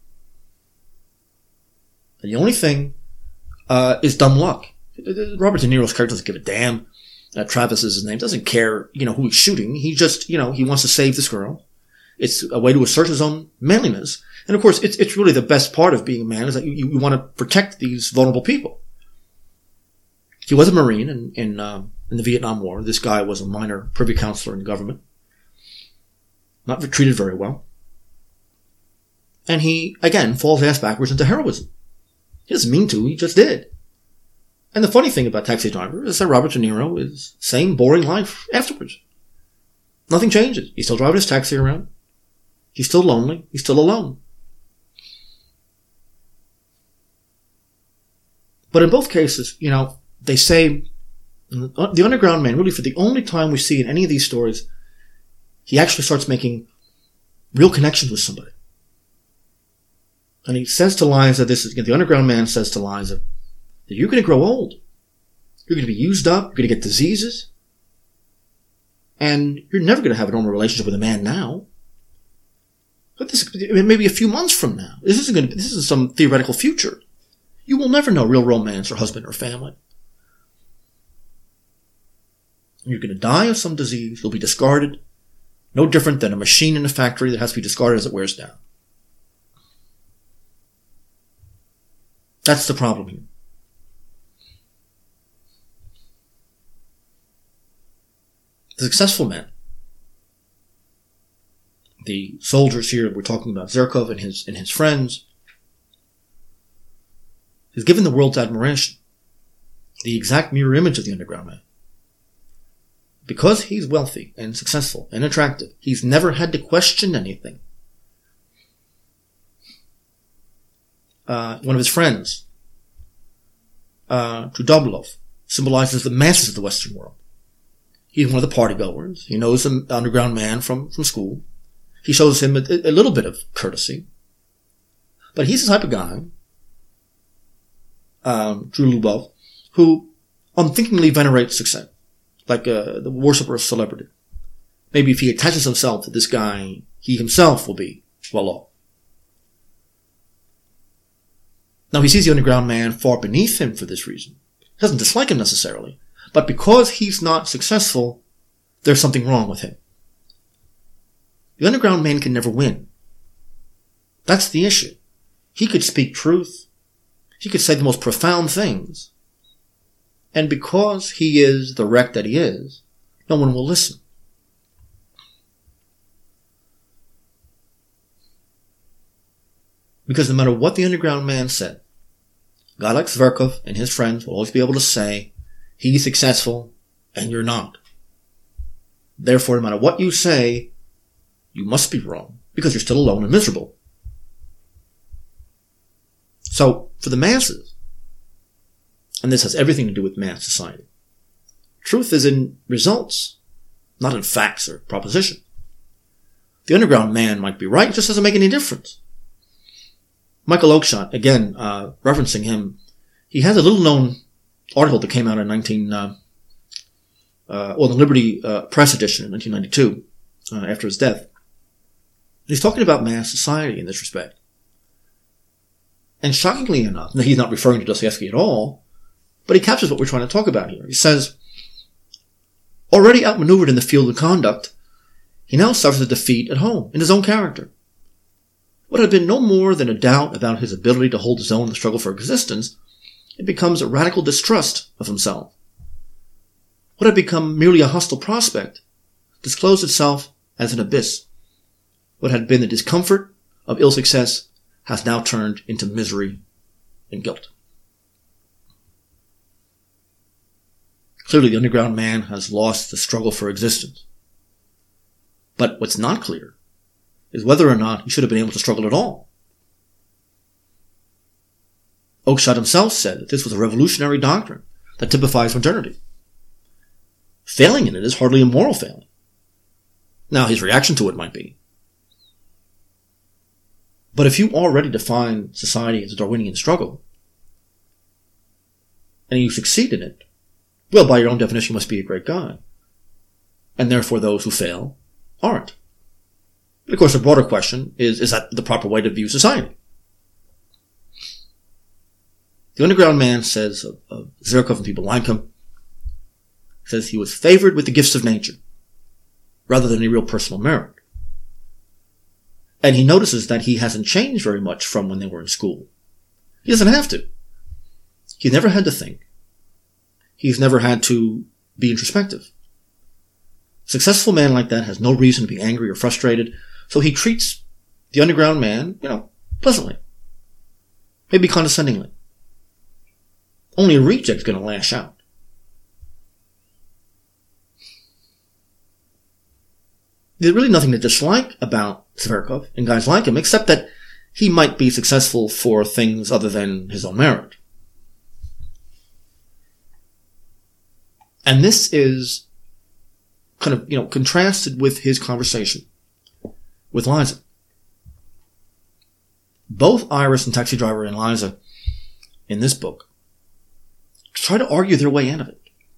And the only thing uh, is dumb luck. Robert De Niro's character doesn't give a damn. Uh, Travis is his name. Doesn't care, you know, who he's shooting. He just, you know, he wants to save this girl. It's a way to assert his own manliness. And of course, it's, it's really the best part of being a man is that you, you want to protect these vulnerable people. He was a Marine in, in, uh, in the Vietnam War. This guy was a minor privy councilor in the government. Not treated very well. And he, again, falls ass backwards into heroism. He doesn't mean to, he just did. And the funny thing about Taxi Driver is that Robert De Niro is same boring life afterwards. Nothing changes. He's still driving his taxi around. He's still lonely. He's still alone. But in both cases, you know, they say the Underground Man, really for the only time we see in any of these stories, he actually starts making real connections with somebody. And he says to Liza, this is, the Underground Man says to Liza, that you're going to grow old. You're going to be used up. You're going to get diseases. And you're never going to have a normal relationship with a man now. But this, maybe a few months from now. This isn't going to, this is some theoretical future. You will never know real romance or husband or family. You're going to die of some disease. You'll be discarded. No different than a machine in a factory that has to be discarded as it wears down. That's the problem here. The successful men, the soldiers here, we're talking about Zherkov and his, and his friends, has given the world's admiration, the exact mirror image of the Underground Man. Because he's wealthy and successful and attractive, he's never had to question anything. Uh, one of his friends, uh, Trudoblov, symbolizes the masses of the Western world. He's one of the party goers. He knows the Underground Man from, from school. He shows him a, a little bit of courtesy. But he's the type of guy, um, Drew Lubov, who unthinkingly venerates success, like uh, the worshipper of celebrity. Maybe if he attaches himself to this guy, he himself will be well off. Now he sees the Underground Man far beneath him for this reason. He doesn't dislike him necessarily. But because he's not successful, there's something wrong with him. The Underground Man can never win. That's the issue. He could speak truth. He could say the most profound things. And because he is the wreck that he is, no one will listen. Because no matter what the Underground Man said, a guy like Zherkov and his friends will always be able to say, he's successful, and you're not. Therefore, no matter what you say, you must be wrong, because you're still alone and miserable. So, for the masses. And this has everything to do with mass society. Truth is in results, not in facts or proposition. The underground man might be right, it just doesn't make any difference. Michael Oakeshott, again, uh, referencing him, he has a little-known article that came out in nineteen, uh, uh, well, the Liberty uh, Press edition in nineteen ninety-two, uh, after his death. He's talking about mass society in this respect. And shockingly enough, he's not referring to Dostoevsky at all, but he captures what we're trying to talk about here. He says, already outmaneuvered in the field of conduct, he now suffers a defeat at home, in his own character. What had been no more than a doubt about his ability to hold his own in the struggle for existence, it becomes a radical distrust of himself. What had become merely a hostile prospect disclosed itself as an abyss. What had been the discomfort of ill success has now turned into misery and guilt. Clearly, the underground man has lost the struggle for existence. But what's not clear is whether or not he should have been able to struggle at all. Oakeshott himself said that this was a revolutionary doctrine that typifies modernity. Failing in it is hardly a moral failing. Now, his reaction to it might be. But if you already define society as a Darwinian struggle, and you succeed in it, well, by your own definition, you must be a great guy. And therefore, those who fail aren't. But of course, the broader question is, is that the proper way to view society? The underground man says of, of Zverkov and people like him, says he was favored with the gifts of nature, rather than any real personal merit. And he notices that he hasn't changed very much from when they were in school. He doesn't have to. He never had to think. He's never had to be introspective. A successful man like that has no reason to be angry or frustrated, so he treats the underground man, you know, pleasantly. Maybe condescendingly. Only a reject's going to lash out. There's really nothing to dislike about Zverkov and guys like him, except that he might be successful for things other than his own merit. And this is kind of, you know, contrasted with his conversation with Liza. Both Iris and Taxi Driver and Liza in this book try to argue their way out of it.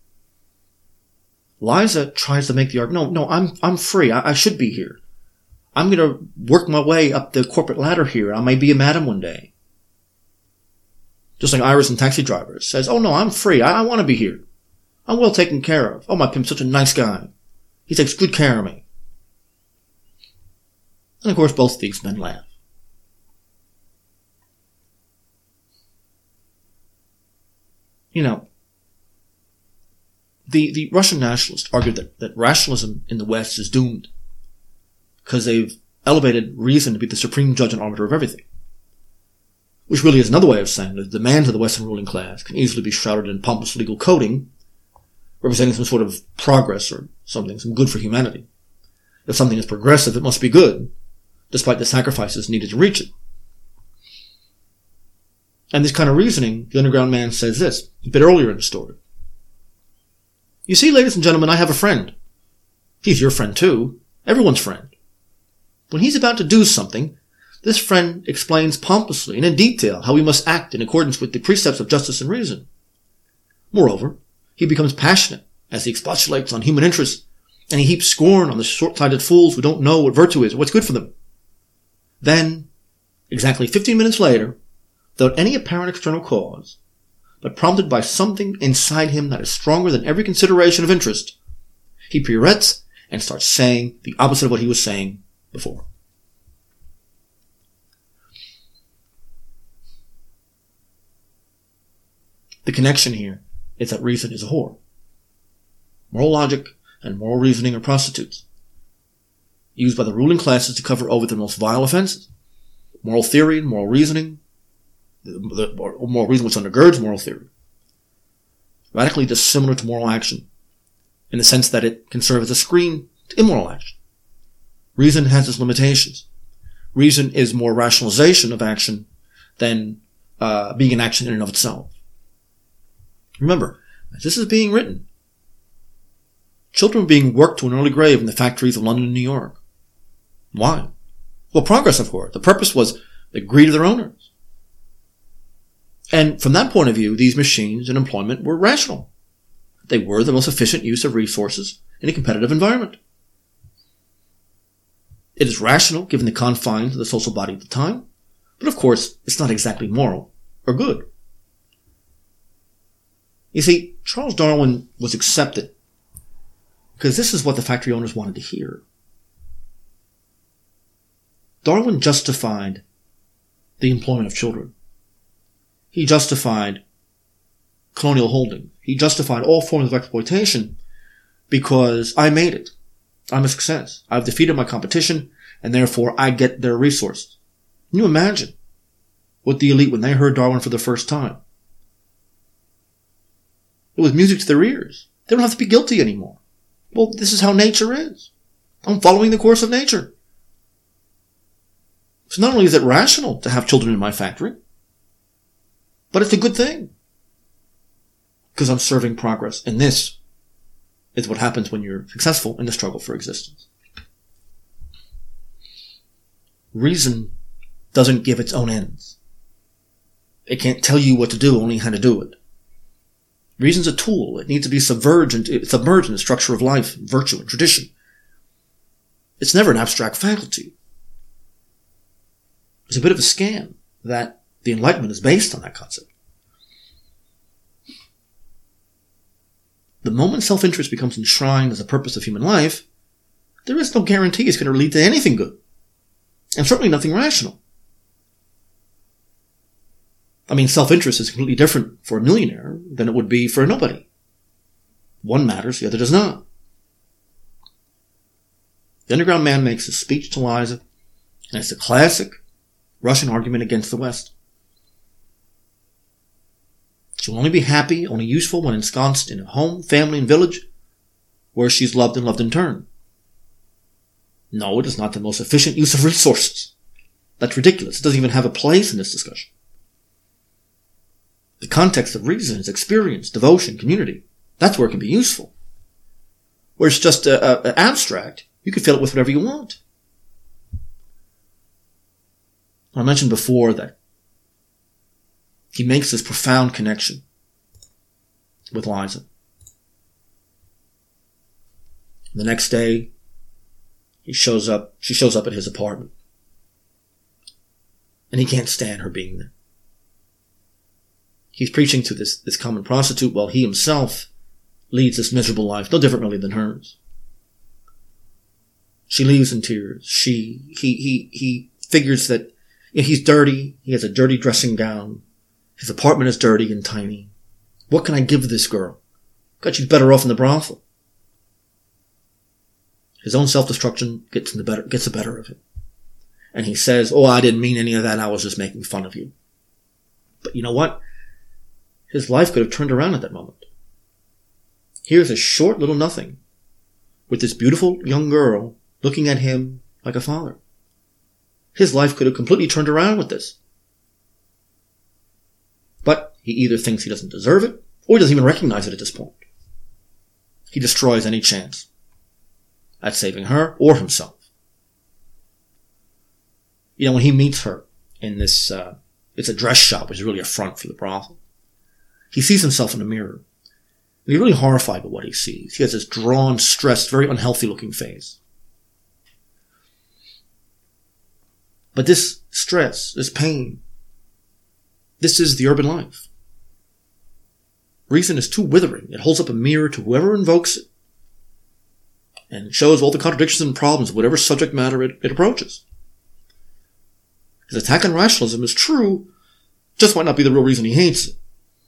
Liza tries to make the argument, no, no, I'm, I'm free. I, I should be here. I'm going to work my way up the corporate ladder here. I may be a madam one day. Just like Iris and Taxi Driver says, oh no, I'm free. I, I want to be here. I'm well taken care of. Oh, my pimp's such a nice guy. He takes good care of me. And of course, both these men laugh. You know, the, the Russian nationalists argued that, that rationalism in the West is doomed because they've elevated reason to be the supreme judge and arbiter of everything. Which really is another way of saying that the demands of the Western ruling class can easily be shrouded in pompous legal coding, representing some sort of progress or something, some good for humanity. If something is progressive, it must be good, despite the sacrifices needed to reach it. And this kind of reasoning, the underground man says this, a bit earlier in the story. You see, ladies and gentlemen, I have a friend. He's your friend too, everyone's friend. When he's about to do something, this friend explains pompously and in detail how we must act in accordance with the precepts of justice and reason. Moreover, he becomes passionate as he expostulates on human interests, and he heaps scorn on the short-sighted fools who don't know what virtue is or what's good for them. Then, exactly fifteen minutes later, without any apparent external cause, but prompted by something inside him that is stronger than every consideration of interest, he pirouettes and starts saying the opposite of what he was saying before. The connection here is that reason is a whore. Moral logic and moral reasoning are prostitutes, used by the ruling classes to cover over the most vile offenses. Moral theory and moral reasoning, the, the or moral reason which undergirds moral theory, radically dissimilar to moral action, in the sense that it can serve as a screen to immoral action. Reason has its limitations. Reason is more rationalization of action than uh, being an action in and of itself. Remember, as this is being written, children were being worked to an early grave in the factories of London and New York. Why? Well, progress, of course. The purpose was the greed of their owners. And from that point of view, these machines and employment were rational. They were the most efficient use of resources in a competitive environment. It is rational given the confines of the social body at the time, but of course, it's not exactly moral or good. You see, Charles Darwin was accepted because this is what the factory owners wanted to hear. Darwin justified the employment of children. He justified colonial holding. He justified all forms of exploitation because I made it. I'm a success. I've defeated my competition, and therefore I get their resources. Can you imagine what the elite, when they heard Darwin for the first time? It was music to their ears. They don't have to be guilty anymore. Well, this is how nature is. I'm following the course of nature. So not only is it rational to have children in my factory, but it's a good thing. Because I'm serving progress. And this is what happens when you're successful in the struggle for existence. Reason doesn't give its own ends. It can't tell you what to do, only how to do it. Reason's a tool. It needs to be submerged into, submerged in the structure of life, virtue, and tradition. It's never an abstract faculty. It's a bit of a scam that the Enlightenment is based on that concept. The moment self-interest becomes enshrined as a purpose of human life, there is no guarantee it's going to lead to anything good. And certainly nothing rational. I mean, self-interest is completely different for a millionaire than it would be for a nobody. One matters, the other does not. The Underground Man makes a speech to Liza, and it's a classic Russian argument against the West. She will only be happy, only useful when ensconced in a home, family, and village where she's loved and loved in turn. No, it is not the most efficient use of resources. That's ridiculous. It doesn't even have a place in this discussion. The context of reason is experience, devotion, community. That's where it can be useful. Where it's just a, a, abstract, you can fill it with whatever you want. I mentioned before that he makes this profound connection with Liza. The next day, he shows up, she shows up at his apartment. And he can't stand her being there. He's preaching to this, this common prostitute while he himself leads this miserable life, no different really than hers. She leaves in tears. She, he, he, he figures that you know, he's dirty. He has a dirty dressing gown. His apartment is dirty and tiny. What can I give this girl? God, she's better off in the brothel. His own self-destruction gets in the better, gets the better of it. And he says, oh, I didn't mean any of that. I was just making fun of you. But you know what? His life could have turned around at that moment. Here's a short little nothing with this beautiful young girl looking at him like a father. His life could have completely turned around with this. But he either thinks he doesn't deserve it, or he doesn't even recognize it at this point. He destroys any chance at saving her or himself. You know, when he meets her in this, uh, it's a dress shop, which is really a front for the brothel. He sees himself in a mirror. And he's really horrified by what he sees. He has this drawn, stressed, very unhealthy looking face. But this stress, this pain, this is the urban life. Reason is too withering. It holds up a mirror to whoever invokes it. And it shows all the contradictions and problems of whatever subject matter it, it approaches. His attack on rationalism is true, just might not be the real reason he hates it.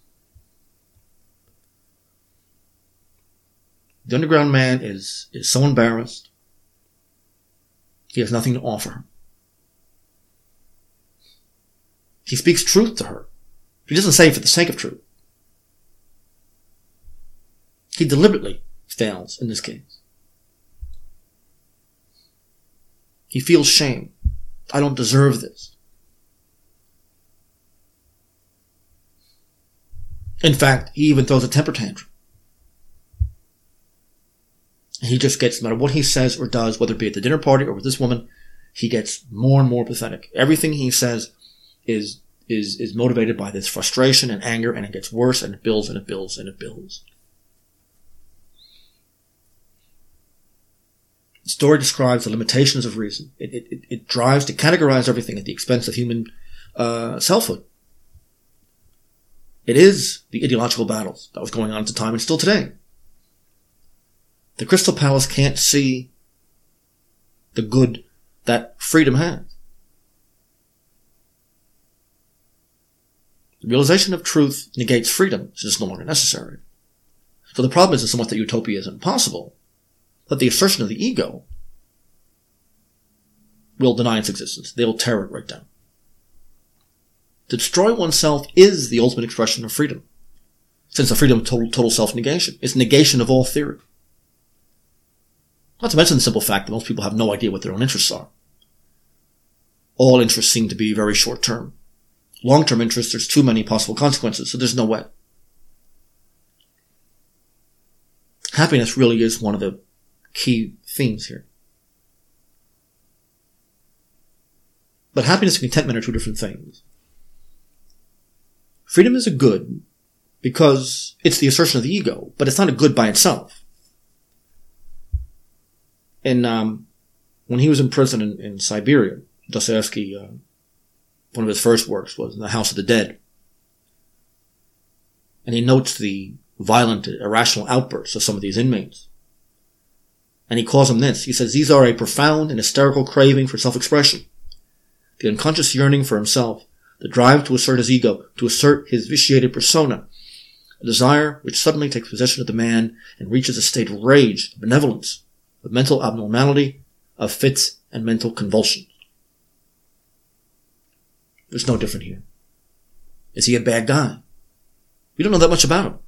The Underground Man is, is so embarrassed. He has nothing to offer her. He speaks truth to her. He doesn't say it for the sake of truth. He deliberately fails in this case. He feels shame. I don't deserve this. In fact, he even throws a temper tantrum. And he just gets, no matter what he says or does, whether it be at the dinner party or with this woman, he gets more and more pathetic. Everything he says is is is motivated by this frustration and anger, and it gets worse, and it builds, and it builds, and it builds. The story describes the limitations of reason. It, it, it drives to categorize everything at the expense of human uh, selfhood. It is the ideological battles that was going on at the time and still today. The Crystal Palace can't see the good that freedom has. The realization of truth negates freedom. It's just no longer necessary. So the problem isn't so much that utopia is impossible, but the assertion of the ego will deny its existence. They will tear it right down. To destroy oneself is the ultimate expression of freedom, since the freedom of total, total self-negation. It's negation of all theory. Not to mention the simple fact that most people have no idea what their own interests are. All interests seem to be very short-term. Long-term interests, there's too many possible consequences, so there's no way. Happiness really is one of the key themes here. But happiness and contentment are two different things. Freedom is a good because it's the assertion of the ego, but it's not a good by itself. And um, when he was in prison in, in Siberia, Dostoevsky, uh, one of his first works was The House of the Dead. And he notes the violent, irrational outbursts of some of these inmates. And he calls them this. He says, these are a profound and hysterical craving for self-expression, the unconscious yearning for himself, the drive to assert his ego, to assert his vitiated persona, a desire which suddenly takes possession of the man and reaches a state of rage, of benevolence, of mental abnormality, of fits and mental convulsions. There's no different here. Is he a bad guy? We don't know that much about him.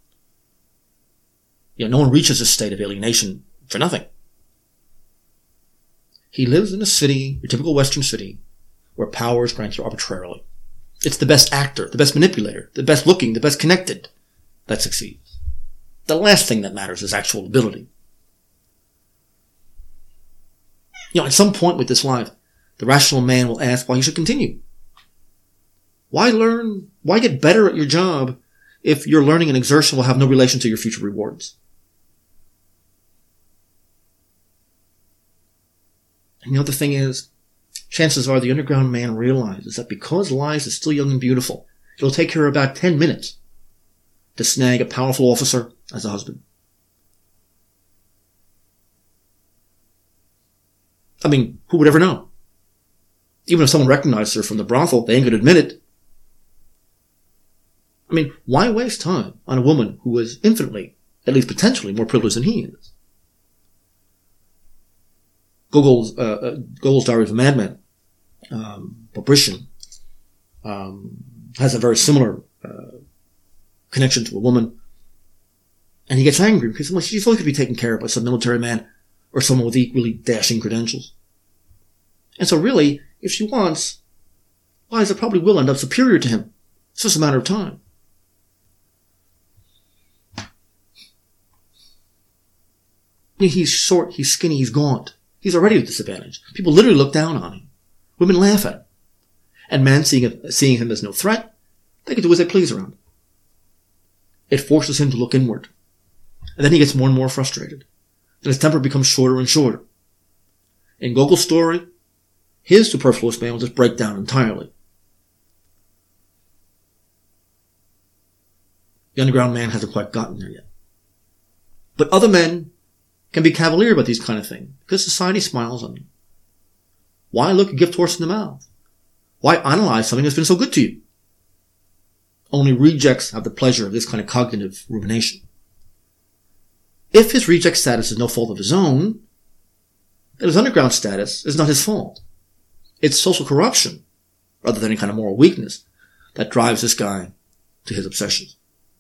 You know, no one reaches this state of alienation for nothing. He lives in a city, a typical Western city, where power is granted arbitrarily. It's the best actor, the best manipulator, the best looking, the best connected that succeeds. The last thing that matters is actual ability. You know, at some point with this life, the rational man will ask why he should continue. Why learn, why get better at your job if your learning and exertion will have no relation to your future rewards? And the other thing is, chances are the underground man realizes that because Liza is still young and beautiful, it'll take her about ten minutes to snag a powerful officer as a husband. I mean, who would ever know? Even if someone recognized her from the brothel, they ain't going to admit it. I mean, why waste time on a woman who is infinitely, at least potentially, more privileged than he is? Gogol's, uh, uh, Gogol's Diary of a Madman, um, Babrishchin, um, has a very similar, uh, connection to a woman. And he gets angry because well, she's only going to be taken care of by some military man or someone with equally dashing credentials. And so really, if she wants, Liza probably will end up superior to him. It's just a matter of time. He's short, he's skinny, he's gaunt. He's already at a disadvantage. People literally look down on him. Women laugh at him. And men, seeing, seeing him as no threat, they can do as they please around him. It forces him to look inward. And then he gets more and more frustrated. And his temper becomes shorter and shorter. In Gogol's story, his superfluous man will just break down entirely. The underground man hasn't quite gotten there yet. But other men can be cavalier about these kind of things because society smiles on you. Why look a gift horse in the mouth? Why analyze something that's been so good to you? Only rejects have the pleasure of this kind of cognitive rumination. If his reject status is no fault of his own, then his underground status is not his fault. It's social corruption, rather than any kind of moral weakness, that drives this guy to his obsessions.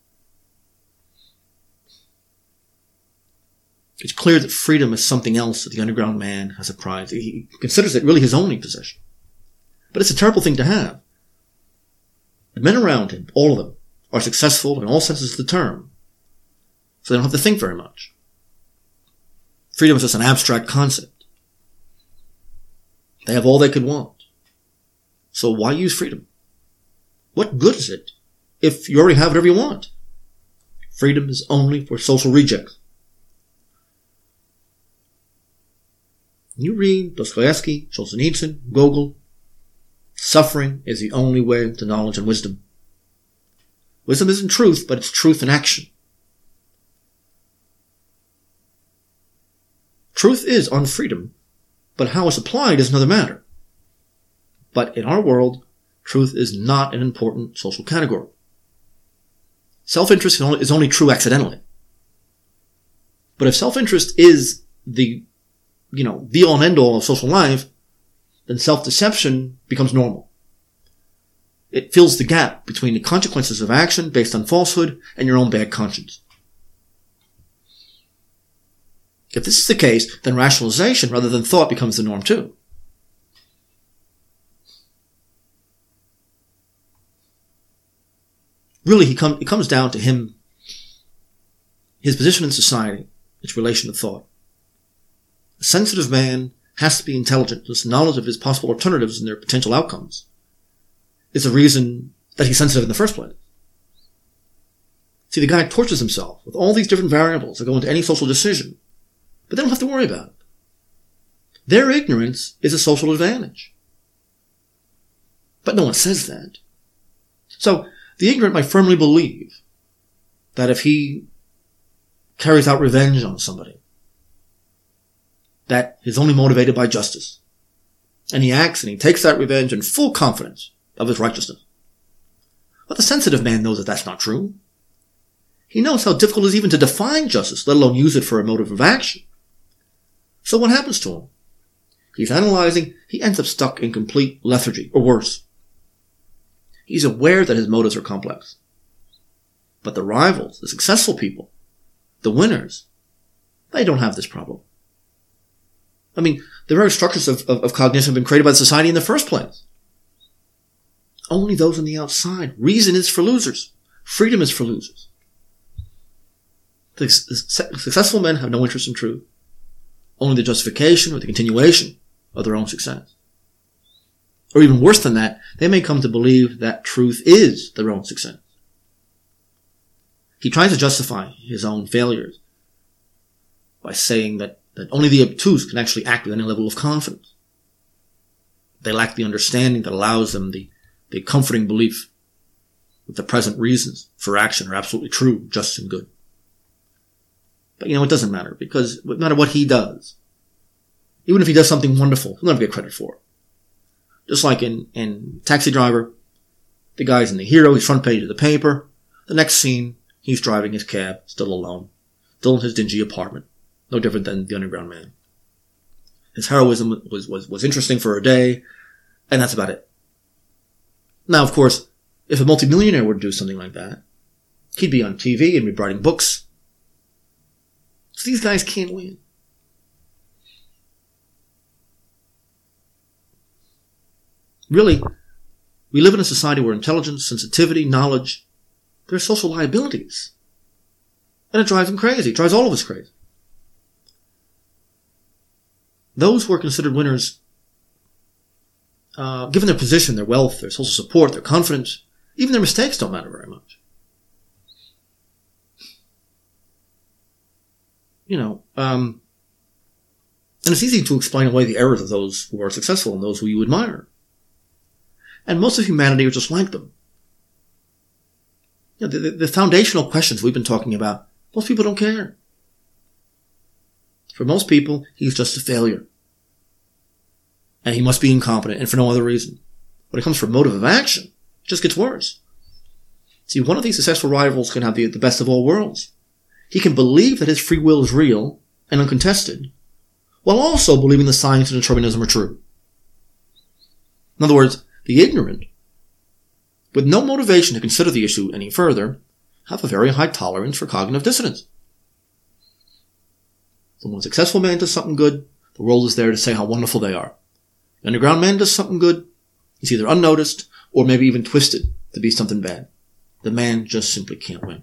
It's clear that freedom is something else that the underground man has a prize. He considers it really his only possession. But it's a terrible thing to have. The men around him, all of them, are successful in all senses of the term, so they don't have to think very much. Freedom is just an abstract concept. They have all they could want. So why use freedom? What good is it if you already have whatever you want? Freedom is only for social rejects. You read Dostoevsky, Solzhenitsyn, Gogol. Suffering is the only way to knowledge and wisdom. Wisdom isn't truth, but it's truth in action. Truth is on freedom, but how it's applied is another matter. But in our world, truth is not an important social category. Self-interest is only true accidentally. But if self-interest is the, you know, be-all and end-all of social life, then self-deception becomes normal. It fills the gap between the consequences of action based on falsehood and your own bad conscience. If this is the case, then rationalization rather than thought becomes the norm too. Really, he come, it comes down to him, his position in society, its relation to thought. A sensitive man has to be intelligent. This knowledge of his possible alternatives and their potential outcomes is the reason that he's sensitive in the first place. See, the guy tortures himself with all these different variables that go into any social decision, but they don't have to worry about it. Their ignorance is a social advantage. But no one says that. So, the ignorant might firmly believe that if he carries out revenge on somebody, that is only motivated by justice. And he acts and he takes that revenge in full confidence of his righteousness. But the sensitive man knows that that's not true. He knows how difficult it is even to define justice, let alone use it for a motive of action. So what happens to him? He's analyzing, he ends up stuck in complete lethargy, or worse. He's aware that his motives are complex. But the rivals, the successful people, the winners, they don't have this problem. I mean, the very structures of, of, of cognition have been created by society in the first place. Only those on the outside. Reason is for losers. Freedom is for losers. The successful men have no interest in truth. Only the justification or the continuation of their own success. Or even worse than that, they may come to believe that truth is their own success. He tries to justify his own failures by saying that, that only the obtuse can actually act with any level of confidence. They lack the understanding that allows them the, the comforting belief that the present reasons for action are absolutely true, just and good. But you know, it doesn't matter, because no matter what he does, even if he does something wonderful, he'll never get credit for it. Just like in, in Taxi Driver, the guy's in the hero, he's front page of the paper. The next scene, he's driving his cab, still alone, still in his dingy apartment. No different than the Underground Man. His heroism was, was, was interesting for a day, and that's about it. Now, of course, if a multimillionaire were to do something like that, he'd be on T V and be writing books. So these guys can't win. Really, we live in a society where intelligence, sensitivity, knowledge, they're social liabilities. And it drives them crazy. It drives all of us crazy. Those who are considered winners, uh, given their position, their wealth, their social support, their confidence, even their mistakes don't matter very much. You know, um, and it's easy to explain away the errors of those who are successful and those who you admire. And most of humanity are just like them. You know, the, the foundational questions we've been talking about, most people don't care. For most people, he's just a failure. And he must be incompetent, and for no other reason. When it comes from motive of action, it just gets worse. See, one of these successful rivals can have the, the best of all worlds. He can believe that his free will is real and uncontested, while also believing the science and determinism are true. In other words, the ignorant, with no motivation to consider the issue any further, have a very high tolerance for cognitive dissonance. So when a successful man does something good, the world is there to say how wonderful they are. The Underground Man does something good, he's either unnoticed or maybe even twisted to be something bad. the man just simply can't win.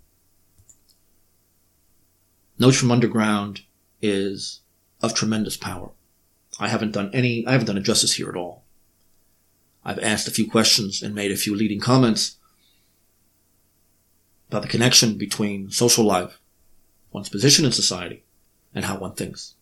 Notes from Underground is of tremendous power. I haven't done any, I haven't done it justice here at all. I've asked a few questions and made a few leading comments about the connection between social life, one's position in society, and how one thinks.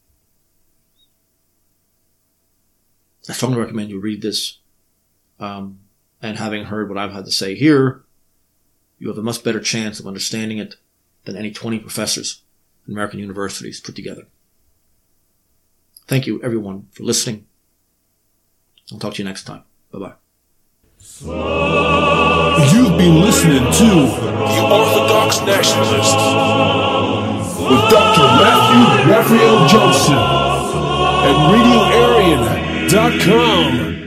I strongly recommend you read this, um, and having heard what I've had to say here, you have a much better chance of understanding it than any twenty professors in American universities put together. Thank you, everyone, for listening. I'll talk to you next time. Bye-bye. You've been listening to The Orthodox Nationalist with Doctor Matthew Raphael Johnson at radio arian dot com.